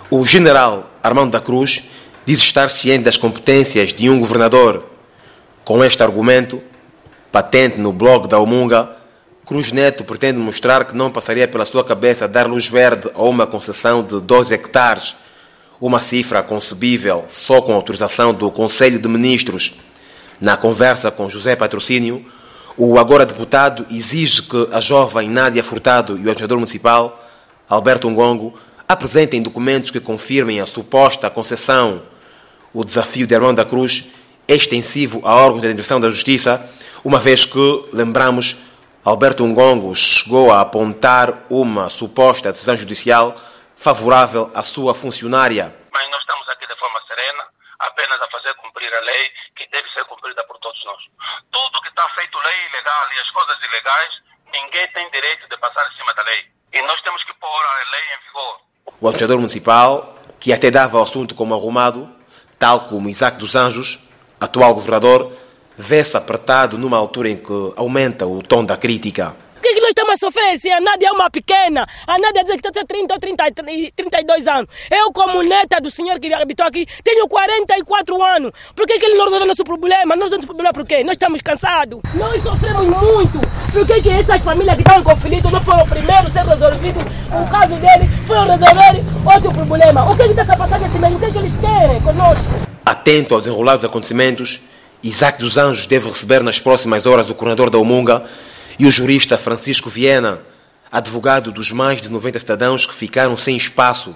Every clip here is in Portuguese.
O general Armando da Cruz diz estar ciente das competências de um governador. Com este argumento, patente no blog da Umunga, Cruz Neto pretende mostrar que não passaria pela sua cabeça dar luz verde a uma concessão de 12 hectares, uma cifra concebível só com autorização do Conselho de Ministros. Na conversa com José Patrocínio, o agora deputado exige que a jovem Nádia Furtado e o administrador municipal, Alberto Ngongo, apresentem documentos que confirmem a suposta concessão. O desafio de Armando da Cruz é extensivo a órgãos da Administração da Justiça, uma vez que, lembramos, Alberto Ngongo chegou a apontar uma suposta decisão judicial favorável à sua funcionária. Mas nós estamos aqui de forma serena, apenas a fazer cumprir a lei que deve ser cumprida por todos nós. Tudo que está feito lei ilegal e as coisas ilegais, ninguém tem direito de passar em cima da lei. E nós temos que pôr a lei em vigor. O administrador municipal, que até dava o assunto como arrumado, tal como Isaac dos Anjos, atual governador, vê-se apertado numa altura em que aumenta o tom da crítica. O que nós estamos a sofrer se a Nádia é uma pequena? A Nádia diz que está a 30 ou 32 anos. Eu, como neta do senhor que habitou aqui, tenho 44 anos. Por que ele não resolveu nosso problema? Nós temos problema por quê? Nós estamos cansados. Nós sofremos muito. Por que essas famílias que estão em conflito não foram primeiro a ser resolvidos? O caso dele foi resolver outro problema. O que está a passar nesse meio? O que eles querem conosco? Atento aos desenrolados acontecimentos, Isaac dos Anjos deve receber nas próximas horas o coordenador da Umunga e o jurista Francisco Viena, advogado dos mais de 90 cidadãos que ficaram sem espaço.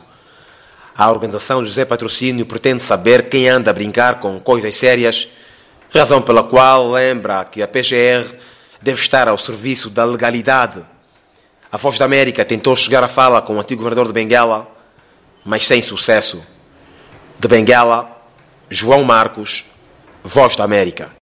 A organização José Patrocínio pretende saber quem anda a brincar com coisas sérias, razão pela qual lembra que a PGR deve estar ao serviço da legalidade. A Voz da América tentou chegar à fala com o antigo governador de Benguela, mas sem sucesso. De Benguela, João Marcos, Voz da América.